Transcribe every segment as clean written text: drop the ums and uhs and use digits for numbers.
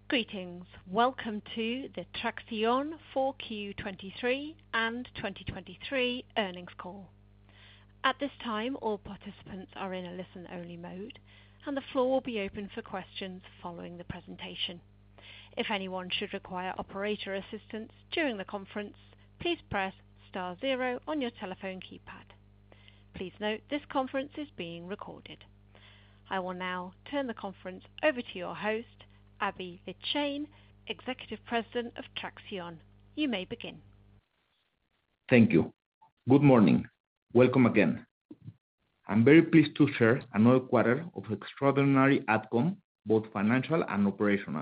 Greetings. Welcome to the Traxión 4Q23 and 2023 earnings call. At this time, all participants are in a listen-only mode, and the floor will be open for questions following the presentation. If anyone should require operator assistance during the conference, please press star 0 on your telephone keypad. Please note this conference is being recorded. I will now turn the conference over to your host, Aby Lijtszain, Executive President of Traxión. You may begin. Thank you. Good morning. Welcome again. I'm very pleased to share another quarter of extraordinary outcome, both financial and operational.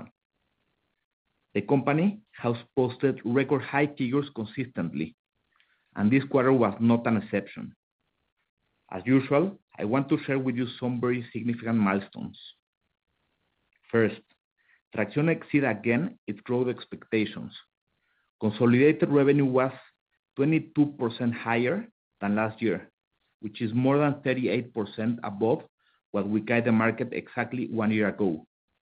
The company has posted record high figures consistently, and this quarter was not an exception. As usual, I want to share with you some very significant milestones. First, Traxión exceeded again its growth expectations. Consolidated revenue was 22% higher than last year, which is more than 38% above what we guided the market exactly 1 year ago.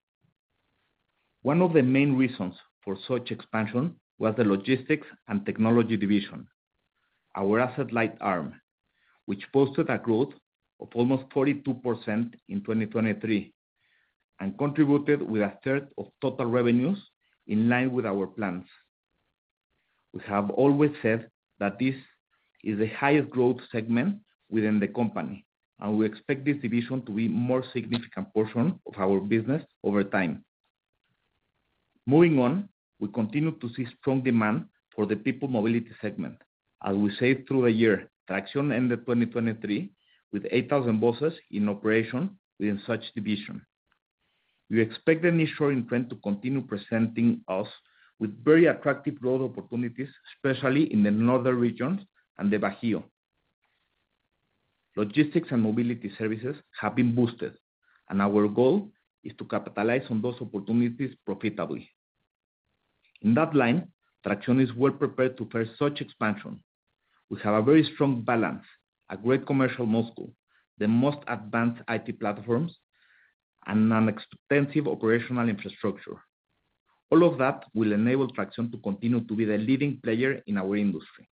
One of the main reasons for such expansion was the Logistics and Technology division, our asset-light arm, which posted a growth of almost 42% in 2023 and contributed with a third of total revenues in line with our plans. We have always said that this is the highest growth segment within the company, and we expect this division to be a more significant portion of our business over time. Moving on, we continue to see strong demand for the people mobility segment. As we said through the year, Traxión ended 2023 with 8,000 buses in operation within such division. We expect the nearshoring trend to continue presenting us with very attractive growth opportunities, especially in the northern regions and the Bajío. Logistics and mobility services have been boosted, and our goal is to capitalize on those opportunities profitably. In that line, Traxión is well prepared to face such expansion. We have a very strong balance, a great commercial muscle, the most advanced IT platforms, and an extensive operational infrastructure. All of that will enable Traxión to continue to be the leading player in our industry.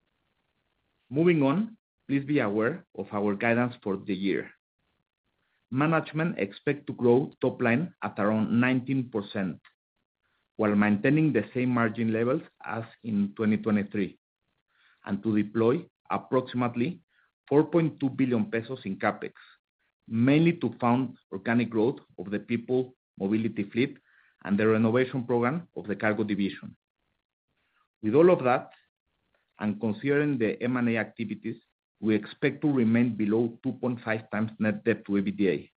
Moving on, please be aware of our guidance for the year. Management expects to grow top line at around 19%, while maintaining the same margin levels as in 2023, and to deploy approximately 4.2 billion pesos in CAPEX, mainly to fund organic growth of the people mobility fleet and the renovation program of the cargo division. With all of that, and considering the M&A activities, we expect to remain below 2.5 times net debt to EBITDA.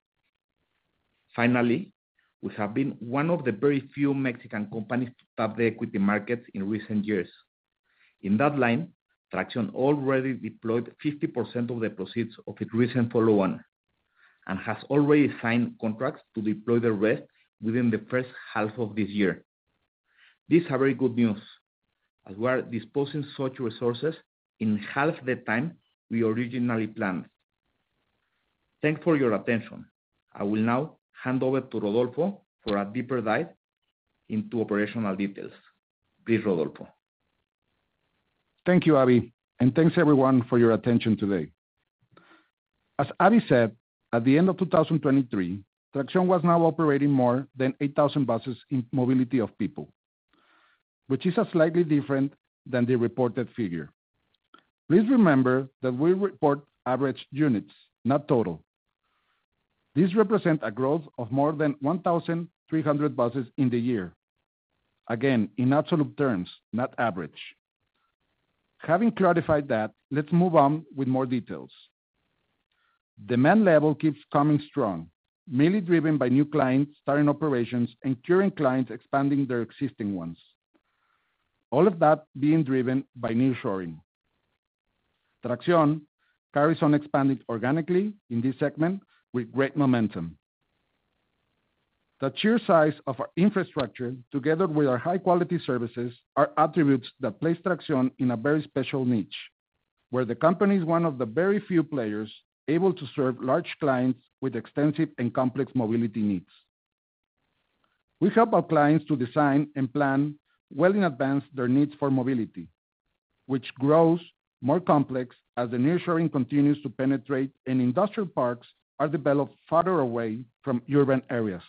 Finally, we have been one of the very few Mexican companies to tap the equity markets in recent years. In that line, Traxión already deployed 50% of the proceeds of its recent follow-on, and has already signed contracts to deploy the rest within the first half of this year. These are very good news, as we are disposing such resources in half the time we originally planned. Thanks for your attention. I will now hand over to Rodolfo for a deeper dive into operational details. Please, Rodolfo. Thank you, Aby, and thanks everyone for your attention today. As Aby said, at the end of 2023, Traxión was now operating more than 8,000 buses in mobility of people, which is slightly different than the reported figure. Please remember that we report average units, not total. These represent a growth of more than 1,300 buses in the year. Again, in absolute terms, not average. Having clarified that, let's move on with more details. Demand level keeps coming strong, mainly driven by new clients starting operations and current clients expanding their existing ones. All of that being driven by nearshoring. Traxión carries on expanding organically in this segment with great momentum. The sheer size of our infrastructure, together with our high-quality services, are attributes that place Traxión in a very special niche, where the company is one of the very few players able to serve large clients with extensive and complex mobility needs. We help our clients to design and plan well in advance their needs for mobility, which grows more complex as the nearshoring continues to penetrate and industrial parks are developed farther away from urban areas.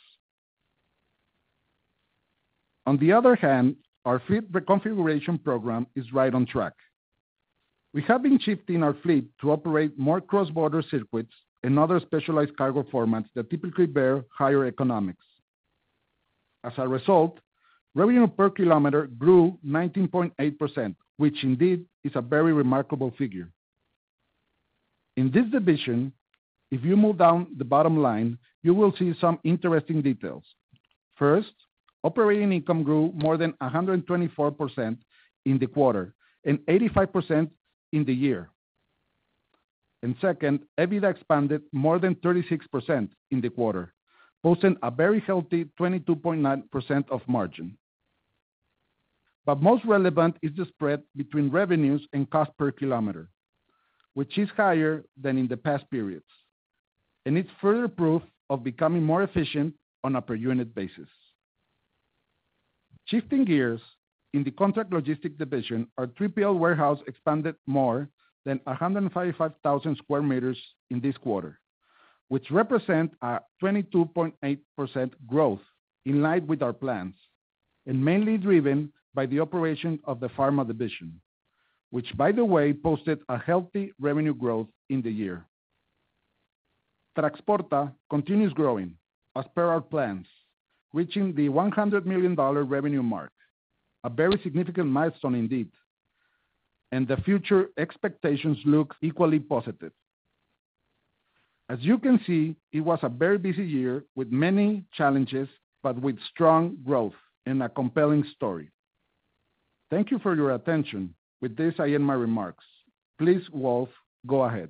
On the other hand, our fleet reconfiguration program is right on track. We have been shifting our fleet to operate more cross-border circuits and other specialized cargo formats that typically bear higher economics. As a result, revenue per kilometer grew 19.8%, which indeed is a very remarkable figure. In this division, if you move down the bottom line, you will see some interesting details. First, operating income grew more than 124% in the quarter and 85% in the year. And second, EBITDA expanded more than 36% in the quarter, posting a very healthy 22.9% of margin. But most relevant is the spread between revenues and cost per kilometer, which is higher than in the past periods. And it's further proof of becoming more efficient on a per unit basis. Shifting gears, in the contract logistics division, our 3PL warehouse expanded more than 155,000 square meters in this quarter, which represent a 22.8% growth in line with our plans, and mainly driven by the operation of the pharma division, which, by the way, posted a healthy revenue growth in the year. Traxporta continues growing as per our plans, reaching the $100 million revenue mark, a very significant milestone indeed, and the future expectations look equally positive. As you can see, it was a very busy year with many challenges, but with strong growth and a compelling story. Thank you for your attention. With this, I end my remarks. Please, Wolf, go ahead.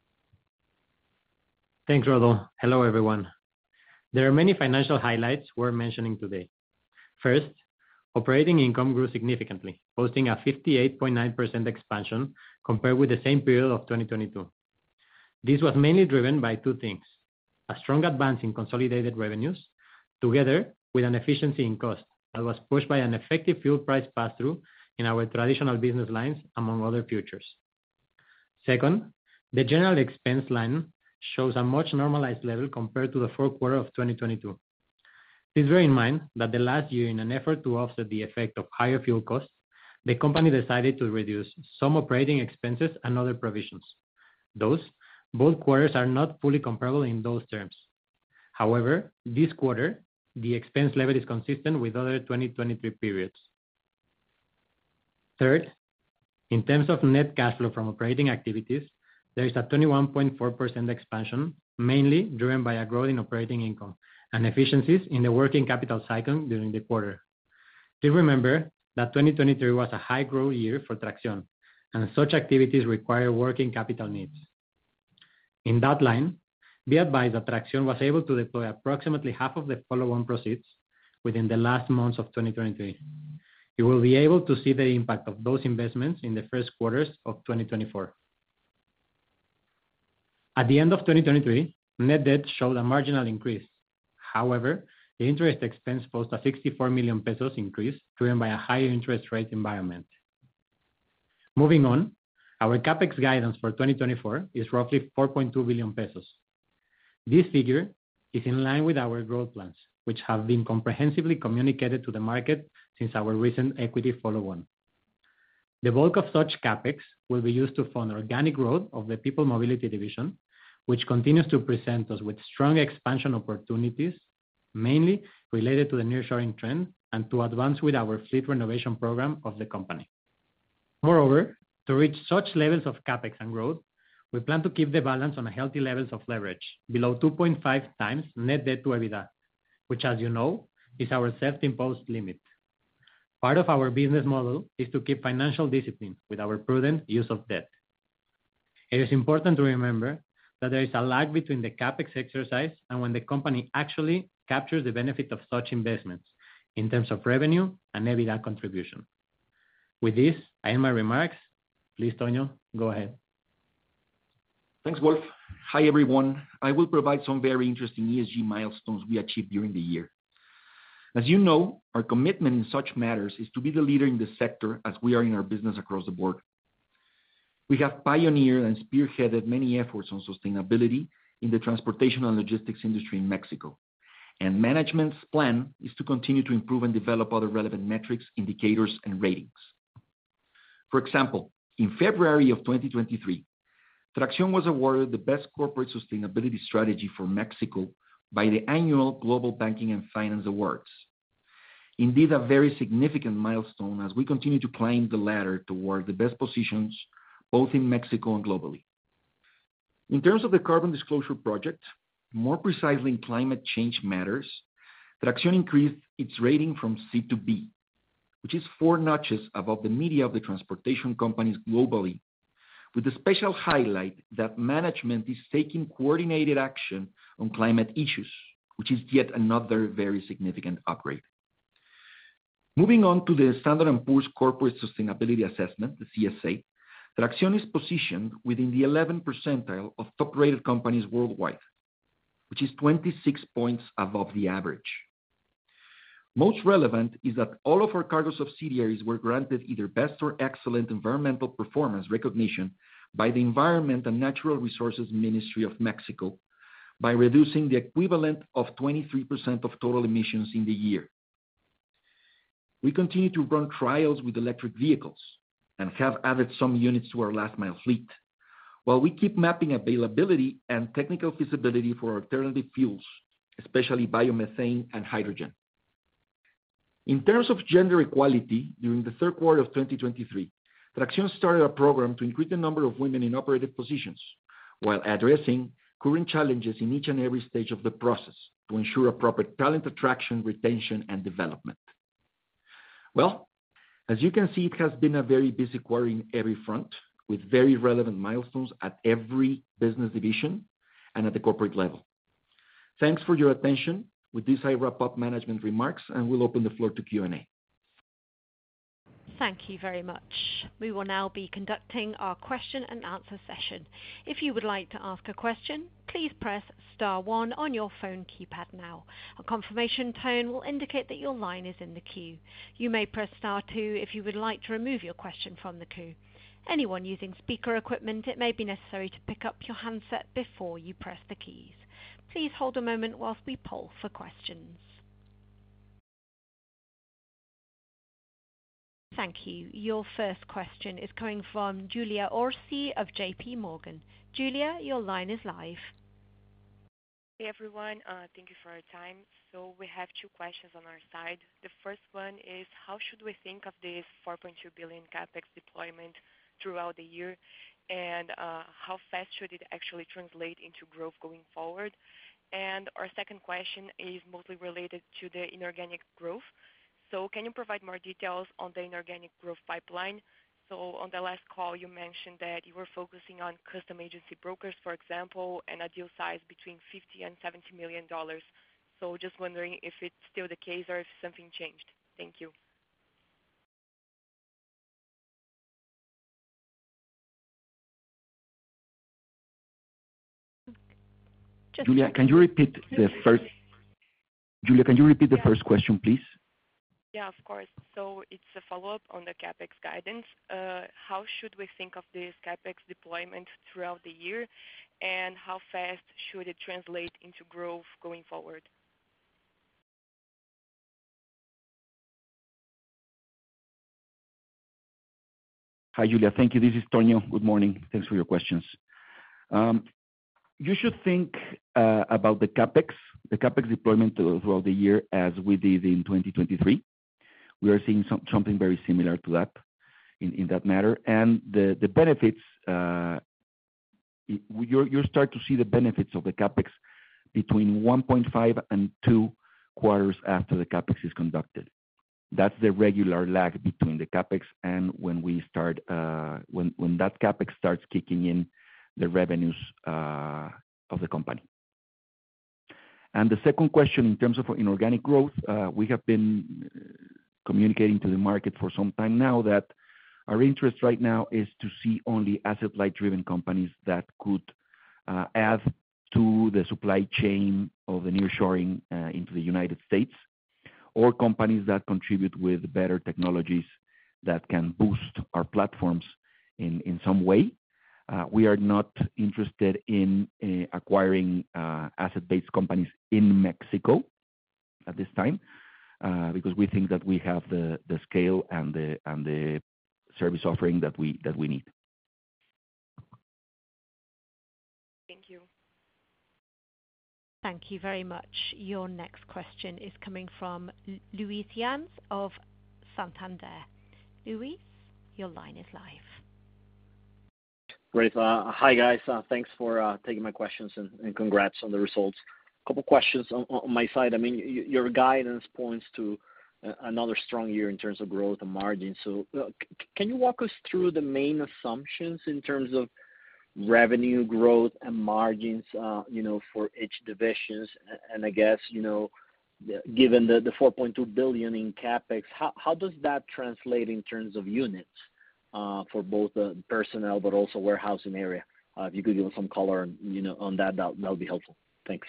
Thanks, Rodo. Hello, everyone. There are many financial highlights worth mentioning today. First, operating income grew significantly, posting a 58.9% expansion compared with the same period of 2022. This was mainly driven by two things: a strong advance in consolidated revenues, together with an efficiency in cost that was pushed by an effective fuel price pass-through in our traditional business lines, among other features. Second, the general expense line shows a much normalized level compared to the fourth quarter of 2022. Please bear in mind that the last year, in an effort to offset the effect of higher fuel costs, the company decided to reduce some operating expenses and other provisions. Both quarters are not fully comparable in those terms. However, this quarter, the expense level is consistent with other 2023 periods. Third, in terms of net cash flow from operating activities, there is a 21.4% expansion, mainly driven by a growth in operating income and efficiencies in the working capital cycle during the quarter. Please remember that 2023 was a high growth year for Traxión, and such activities require working capital needs. In that line, be advised that Traxión was able to deploy approximately half of the follow-on proceeds within the last months of 2023. You will be able to see the impact of those investments in the first quarters of 2024. At the end of 2023, net debt showed a marginal increase. However, the interest expense posted a 64 million pesos increase, driven by a higher interest rate environment. Moving on, our CapEx guidance for 2024 is roughly 4.2 billion pesos. This figure is in line with our growth plans, which have been comprehensively communicated to the market since our recent equity follow-on. The bulk of such CapEx will be used to fund organic growth of the People Mobility division, which continues to present us with strong expansion opportunities, mainly related to the nearshoring trend and to advance with our fleet renovation program of the company. Moreover, to reach such levels of CapEx and growth, we plan to keep the balance on a healthy levels of leverage, below 2.5 times net debt to EBITDA, which, as you know, is our self-imposed limit. Part of our business model is to keep financial discipline with our prudent use of debt. It is important to remember that there is a lag between the CapEx exercise and when the company actually captures the benefit of such investments in terms of revenue and EBITDA contribution. With this, I end my remarks. Please, Toño, go ahead. Thanks, Wolf. Hi, everyone. I will provide some very interesting ESG milestones we achieved during the year. As you know, our commitment in such matters is to be the leader in the sector as we are in our business across the board. We have pioneered and spearheaded many efforts on sustainability in the transportation and logistics industry in Mexico, and management's plan is to continue to improve and develop other relevant metrics, indicators, and ratings. For example, in February of 2023, Traxión was awarded the Best Corporate Sustainability Strategy for Mexico by the annual Global Banking and Finance Awards. Indeed, a very significant milestone as we continue to climb the ladder toward the best positions both in Mexico and globally. In terms of the Carbon Disclosure Project, more precisely in climate change matters, Traxión increased its rating from C to B, which is 4 notches above the median of the transportation companies globally, with the special highlight that management is taking coordinated action on climate issues, which is yet another very significant upgrade. Moving on to the Standard & Poor's Corporate Sustainability Assessment, the CSA, Traxión is positioned within the 11th percentile of top-rated companies worldwide, which is 26 points above the average. Most relevant is that all of our cargo subsidiaries were granted either Best or Excellent Environmental Performance recognition by the Environment and Natural Resources Ministry of Mexico by reducing the equivalent of 23% of total emissions in the year. We continue to run trials with electric vehicles and have added some units to our last mile fleet, while we keep mapping availability and technical feasibility for alternative fuels, especially biomethane and hydrogen. In terms of gender equality, during the third quarter of 2023, Traxión started a program to increase the number of women in operative positions, while addressing current challenges in each and every stage of the process to ensure appropriate talent attraction, retention, and development. Well, as you can see, it has been a very busy quarter in every front, with very relevant milestones at every business division and at the corporate level. Thanks for your attention. With this, I wrap up management remarks, and we'll open the floor to Q&A. Thank you very much. We will now be conducting our question and answer session. If you would like to ask a question, please press star 1 on your phone keypad now. A confirmation tone will indicate that your line is in the queue. You may press star 2 if you would like to remove your question from the queue. Anyone using speaker equipment, it may be necessary to pick up your handset before you press the keys. Please hold a moment whilst we poll for questions. Thank you. Your first question is coming from Julia Orsi of JP Morgan. Julia, your line is live. Hey everyone, thank you for your time. So we have 2 questions on our side. The first one is, how should we think of this 4.2 billion capex deployment throughout the year, and how fast should it actually translate into growth going forward? And our second question is mostly related to the inorganic growth. So can you provide more details on the inorganic growth pipeline? So on the last call, you mentioned that you were focusing on custom agency brokers, for example, and a deal size between $50 and $70 million. So just wondering if it's still the case or if something changed. Thank you. Julia, can you repeat the first question, please? Yeah, of course. So it's a follow-up on the capex guidance. How should we think of this capex deployment throughout the year, and how fast should it translate into growth going forward? Hi, Julia. Thank you. This is Tonio. Good morning. Thanks for your questions. You should think about the capex deployment throughout the year as we did in 2023. We are seeing something very similar to that in that matter. And the benefits, you start to see the benefits of the capex between 1.5 and 2 quarters after the capex is conducted. That's the regular lag between the capex and when we start, when that capex starts kicking in the revenues of the company. And the second question, in terms of inorganic growth, we have been communicating to the market for some time now that our interest right now is to see only asset-light driven companies that could add to the supply chain of the nearshoring into the United States, or companies that contribute with better technologies that can boost our platforms in some way. We are not interested in acquiring asset-based companies in Mexico at this time, because we think that we have the scale and the service offering that we need. Thank you. Thank you very much. Your next question is coming from Luis Yance of Santander. Luis, your line is live. Great. Hi, guys. Thanks for taking my questions and congrats on the results. A couple questions on my side. I mean, your guidance points to another strong year in terms of growth and margin. So, can you walk us through the main assumptions in terms of revenue growth and margins, for each divisions? And I guess, given the 4.2 billion in CapEx, how does that translate in terms of units for both the personnel but also warehousing area? If you could give us some color, on that would be helpful. Thanks.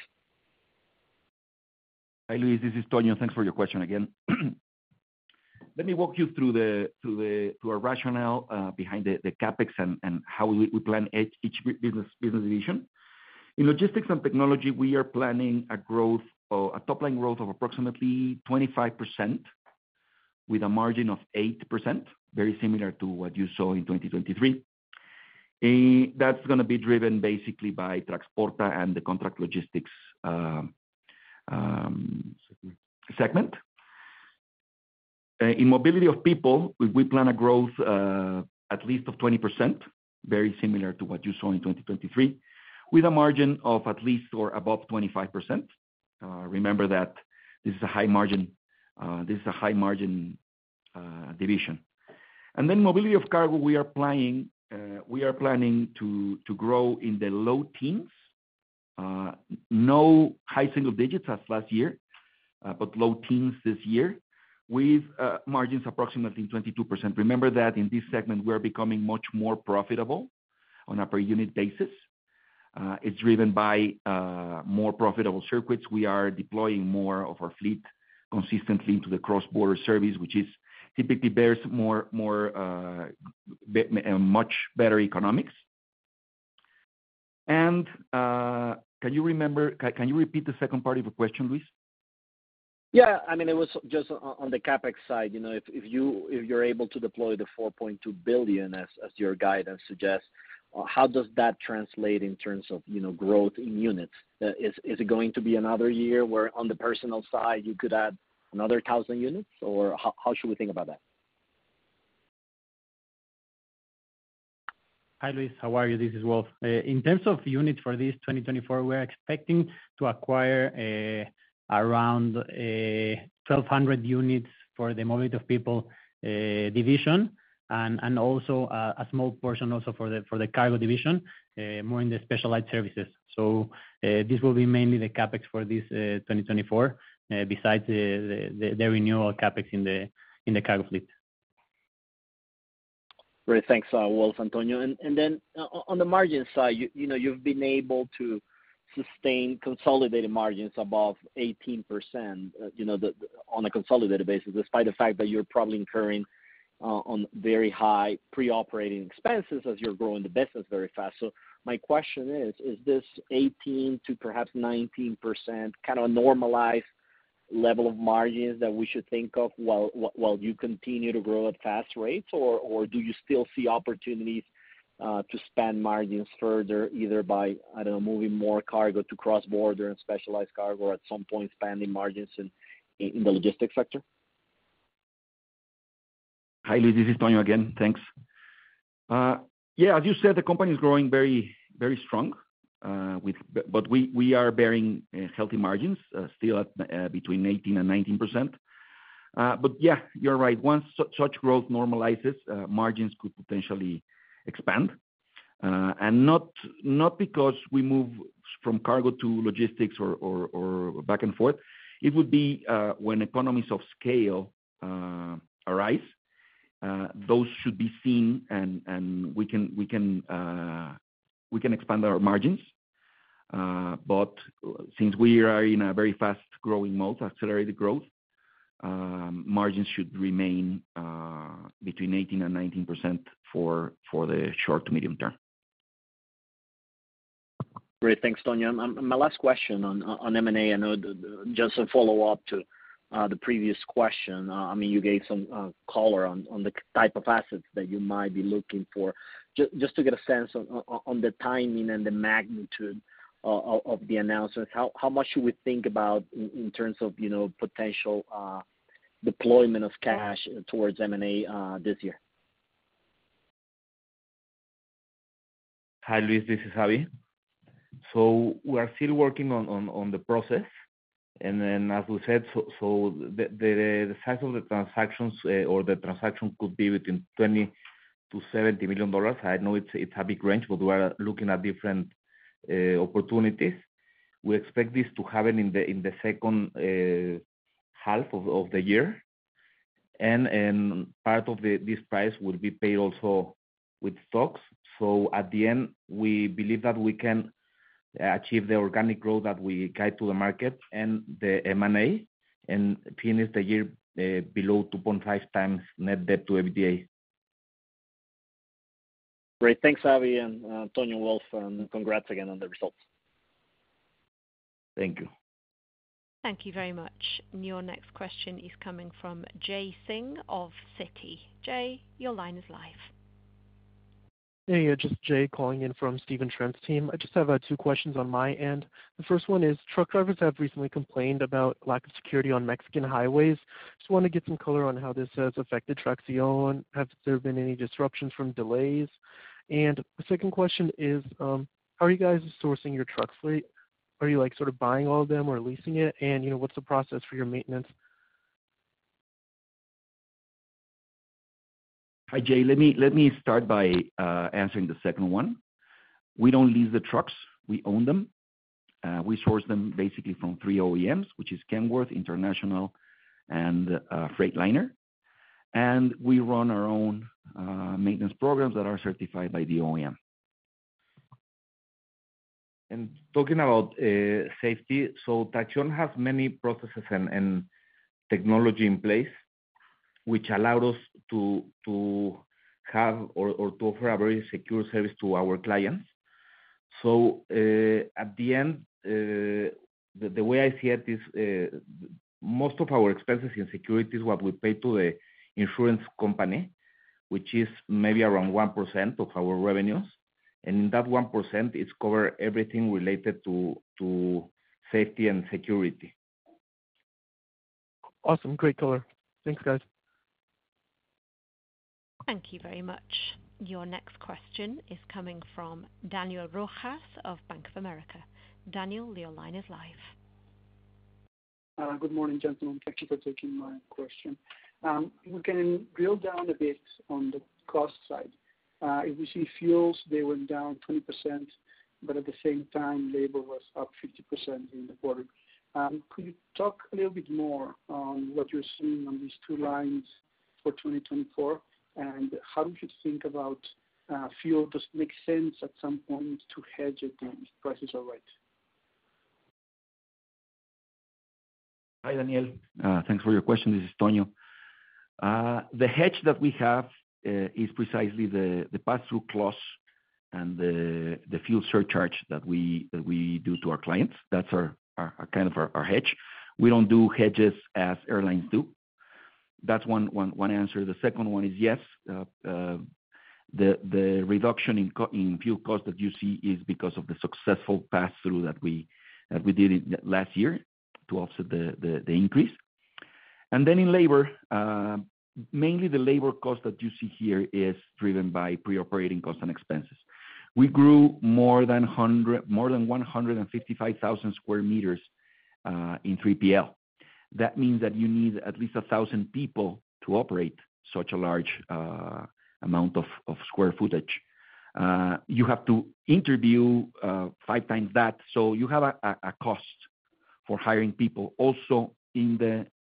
Hi, Luis, this is Toño. Thanks for your question again. Let me walk you through our rationale behind the CapEx and how we plan each business division. In logistics and technology, we are planning a top line growth of approximately 25% with a margin of 8%, very similar to what you saw in 2023. That's gonna be driven basically by Traxporta and the contract logistics segment. In mobility of people, we plan a growth at least of 20%, very similar to what you saw in 2023, with a margin of at least or above 25%. Remember that this is a high margin division. And then mobility of cargo, we are planning to grow in the low teens, no high single digits as last year, but low teens this year, with margins approximately 22%. Remember that in this segment, we're becoming much more profitable on a per unit basis. It's driven by more profitable circuits. We are deploying more of our fleet consistently into the cross-border service, which is typically bears much better economics. And can you repeat the second part of your question, Luis? Yeah, I mean, it was just on the CapEx side. If you're able to deploy the 4.2 billion as your guidance suggests, how does that translate in terms of growth in units? Is it going to be another year where on the personal side you could add another 1,000 units, or how should we think about that? Hi, Luis. How are you? This is Wolf. In terms of units for this 2024, we're expecting to acquire around 1,200 units for the mobility of people division, and also a small portion also for the cargo division, more in the specialized services. So this will be mainly the CapEx for this 2024, besides the renewal CapEx in the cargo fleet. Great. Thanks, Wolf, Antonio. And then on the margin side, you've been able to sustain consolidated margins above 18%, on a consolidated basis, despite the fact that you're probably incurring on very high pre-operating expenses as you're growing the business very fast. So my question is this 18 to perhaps 19% kind of a normalized level of margins that we should think of while you continue to grow at fast rates, or do you still see opportunities to expand margins further, either by, moving more cargo to cross-border and specialized cargo, or at some point expanding margins in the logistics sector? Hi, Luis, this is Toño again. Thanks. Yeah, as you said, the company is growing very, very strong, but we are bearing healthy margins, still at between 18 and 19%. But yeah, you're right. Once such growth normalizes, margins could potentially expand, and not because we move from cargo to logistics or back and forth. It would be when economies of scale arise. Those should be seen, and we can expand our margins. But since we are in a very fast growing mode, accelerated growth, margins should remain between 18% and 19% for the short to medium term. Great. Thanks, Tonio. My last question on M&A, I know just a follow-up to the previous question. I mean, you gave some color on the type of assets that you might be looking for. Just to get a sense on the timing and the magnitude of the announcements, how much should we think about in terms of, you know, potential deployment of cash towards M&A this year? Hi, Luis, this is Javi. So we are still working on the process. And then, as we said, the size of the transactions or the transaction could be between $20 to $70 million. I know it's a big range, but we are looking at different opportunities. We expect this to happen in the second half of the year, and part of this price will be paid also with stocks. So at the end, we believe that we can achieve the organic growth that we guide to the market and the M&A, and finish the year below 2.5 times net debt to EBITDA. Great. Thanks, Javi and Tonio, Wolf, and congrats again on the results. Thank you. Thank you very much. Your next question is coming from Jay Singh of Citi. Jay, your line is live. Hey, just Jay calling in from Stephen Trent's team. I just have 2 questions on my end. The first one is, truck drivers have recently complained about lack of security on Mexican highways. Just want to get some color on how this has affected Traxión. Have there been any disruptions from delays? And the second question is, how are you guys sourcing your truck fleet? Are you like sort of buying all of them or leasing it? And, you know, what's the process for your maintenance? Hi, Jay. Let me start by answering the second one. We don't lease the trucks. We own them. We source them basically from 3 OEMs, which is Kenworth, International, and Freightliner. And we run our own maintenance programs that are certified by the OEM. And talking about safety, so Traxión has many processes and technology in place, which allowed us to have or to offer a very secure service to our clients. So at the end, the way I see it is most of our expenses in security is what we pay to the insurance company, which is maybe around 1% of our revenues. And in that 1%, it's cover everything related to safety and security. Awesome. Great color. Thanks, guys. Thank you very much. Your next question is coming from Daniel Rojas of Bank of America. Daniel, your line is live. Good morning, gentlemen. Thank you for taking my question. We can drill down a bit on the cost side. If we see fuels, they went down 20%, but at the same time, labor was up 50% in the quarter. Could you talk a little bit more on what you're seeing on these 2 lines for 2024, and how we should think about fuel? Does it make sense at some point to hedge it if prices are right? Hi, Daniel. Thanks for your question. This is Tonio. The hedge that we have is precisely the pass-through clause and the fuel surcharge that we do to our clients. That's our kind of our hedge. We don't do hedges as airlines do. That's one answer. The second one is yes. The reduction in fuel cost that you see is because of the successful pass-through that we did last year to offset the increase. And then in labor, mainly the labor cost that you see here is driven by pre-operating costs and expenses. We grew more than 155,000 square meters in 3PL. That means that you need at least 1,000 people to operate such a large amount of square footage. You have to interview 5 times that, so you have a cost for hiring people. Also in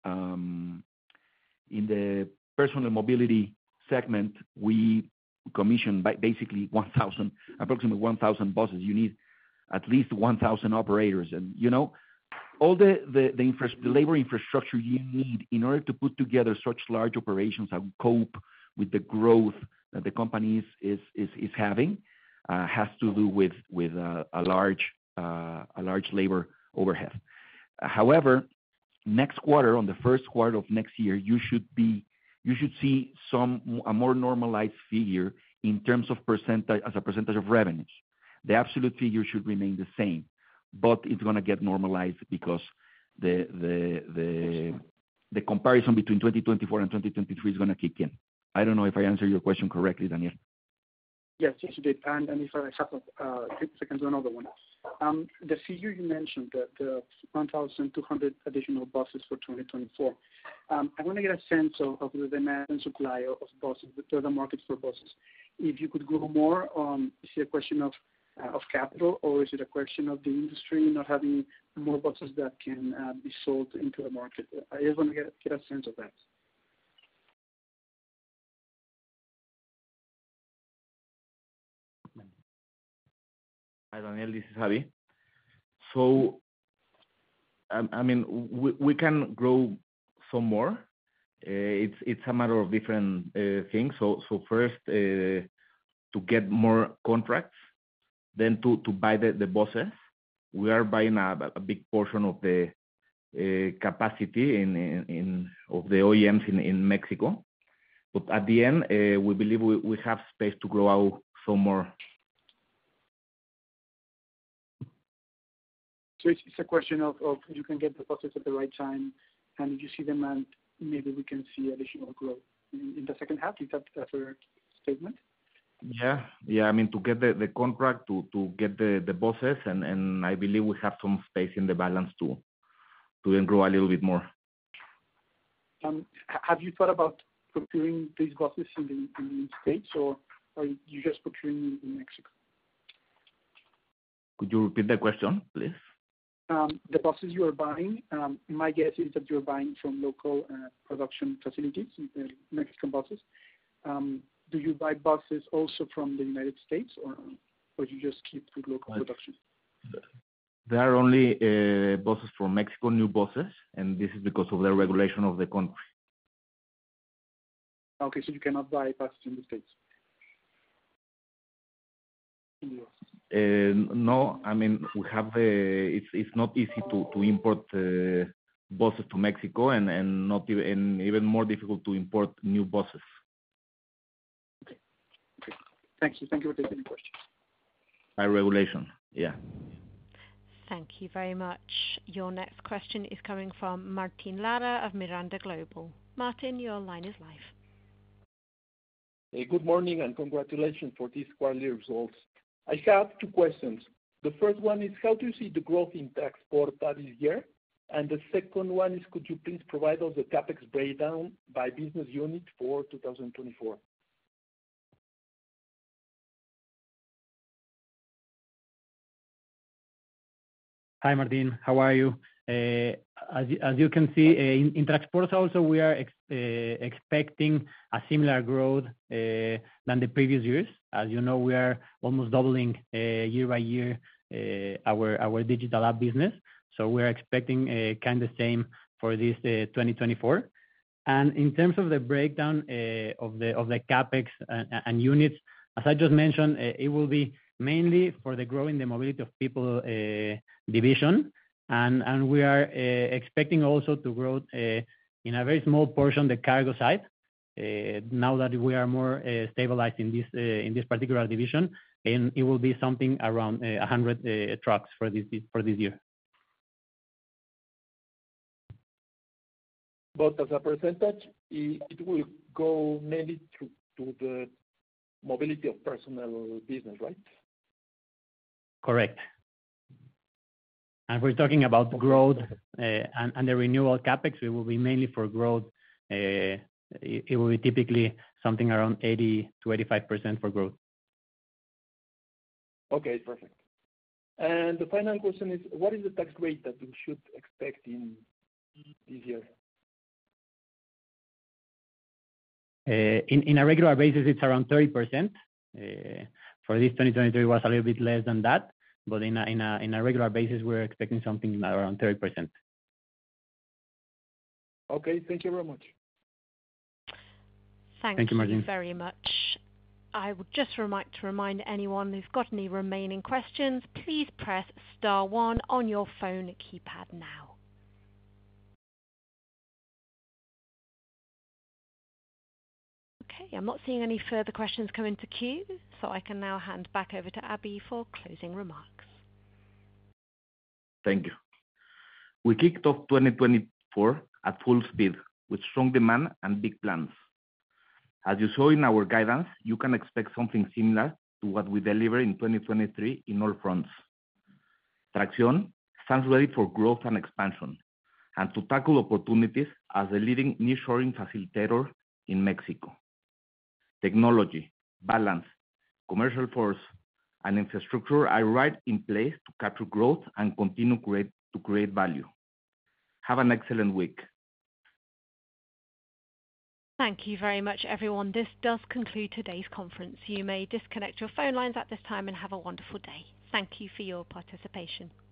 the personal mobility segment, we commission basically approximately 1,000 buses. You need at least 1,000 operators, and all the labor infrastructure you need in order to put together such large operations and cope with the growth that the company is having has to do with a large labor overhead. However, next quarter, on the first quarter of next year, you should see a more normalized figure in terms of percentage, as a percentage of revenues. The absolute figure should remain the same, but it's gonna get normalized because the comparison between 2024 and 2023 is gonna kick in. I don't know if I answered your question correctly, Daniel. Yes, you did. And if I have if I can do another one. The figure you mentioned, the 1,200 additional buses for 2024. I want to get a sense of the demand and supply of buses, the market for buses. If you could go more on, is it a question of capital, or is it a question of the industry not having more buses that can be sold into the market? I just want to get a sense of that. Hi, Daniel, this is Javi. So, I mean, we can grow some more. It's a matter of different things. So first, to get more contracts, then to buy the buses. We are buying a big portion of the capacity of the OEMs in Mexico. But at the end, we believe we have space to grow out some more. So it's a question of you can get the buses at the right time, and if you see demand, maybe we can see additional growth in the second half. Is that a fair statement? Yeah. I mean, to get the contract, to get the buses, and I believe we have some space in the balance to then grow a little bit more. Have you thought about procuring these buses in the States, or are you just procuring in Mexico? Could you repeat the question, please? The buses you are buying, my guess is that you're buying from local production facilities, Mexican buses. Do you buy buses also from the United States, or you just keep to local production? There are only buses from Mexico, new buses, and this is because of the regulation of the country. Okay, so you cannot buy buses in the States? No, I mean, we have it's not easy to import buses to Mexico, and even more difficult to import new buses. Okay. Thank you for taking the question. By regulation, yeah. Thank you very much. Your next question is coming from Martin Lara of Miranda Global. Martin, your line is live. Good morning and congratulations for these quarterly results. I have two questions. The first one is, how do you see the growth in Traxporta this year? And the second one is, could you please provide us the CapEx breakdown by business unit for 2024? Hi, Martin. How are you? As you can see, in Traxporta also, we are expecting a similar growth than the previous years. As you know, we are almost doubling year by year our digital app business. So we're expecting kind of same for this 2024. And in terms of the breakdown of the CapEx and units, as I just mentioned, it will be mainly for the growing the mobility of people division. And we are expecting also to grow in a very small portion the cargo side. Now that we are more stabilized in this particular division, and it will be something around 100 trucks for this year. But as a percentage, it will go mainly to the mobility of personnel business, right? Correct. And we're talking about growth and the renewal CapEx. It will be mainly for growth. It will be typically something around 80 to 85% for growth. Okay, perfect. And the final question is, what is the tax rate that we should expect in this year? In a regular basis, it's around 30%. For this 2023 was a little bit less than that. but in a regular basis, we're expecting something around 30%. Okay, thank you very much. Thank you, Martin, very much. I would just remind anyone who's got any remaining questions, please press star 1 on your phone keypad now. Okay, I'm not seeing any further questions come into queue, so I can now hand back over to Aby for closing remarks. Thank you. We kicked off 2024 at full speed with strong demand and big plans. As you saw in our guidance, you can expect something similar to what we delivered in 2023 in all fronts. Traxión stands ready for growth and expansion, and to tackle opportunities as a leading nearshoring facilitator in Mexico. Technology, balance, commercial force, and infrastructure are right in place to capture growth and continue to create value. Have an excellent week. Thank you very much, everyone. This does conclude today's conference. You may disconnect your phone lines at this time and have a wonderful day. Thank you for your participation.